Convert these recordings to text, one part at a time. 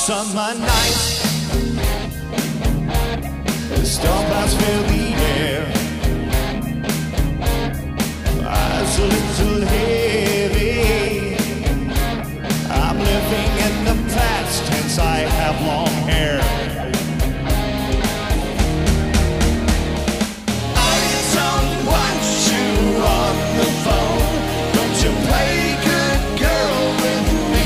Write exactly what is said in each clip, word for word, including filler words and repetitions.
Summer night, the storm clouds fill the air. Eyes a little heavy. I'm living in the past since I have long hair. I don't want you on the phone. Don't you play good girl with me?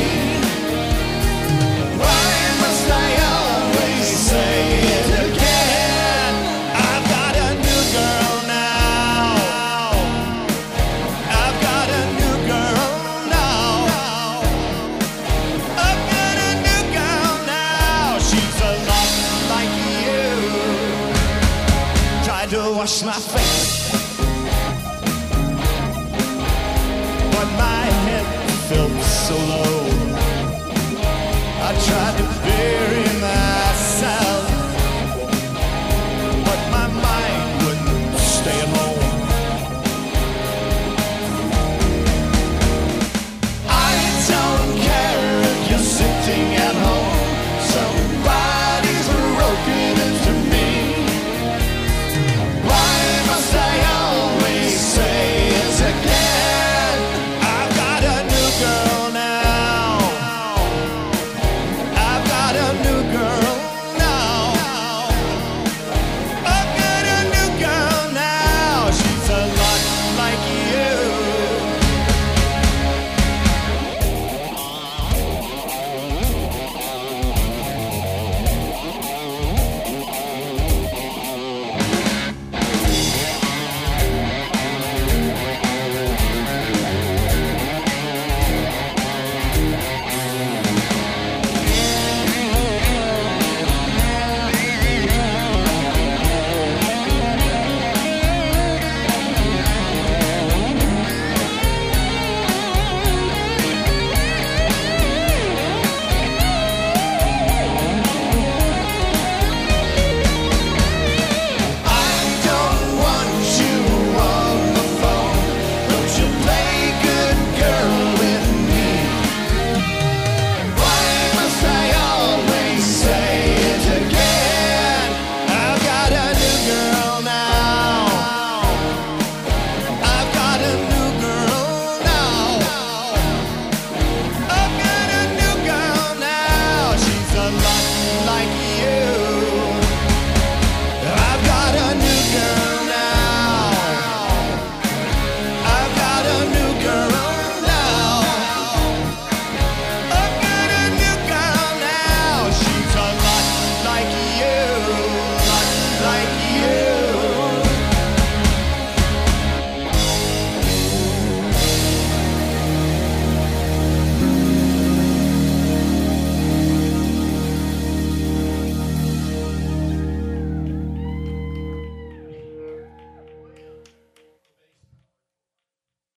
Why must I always say it again? I've got a new girl now. I've got a new girl now. I've got a new girl now. She's a lot like you. Tried to wash my face, but my head felt so low. I tried to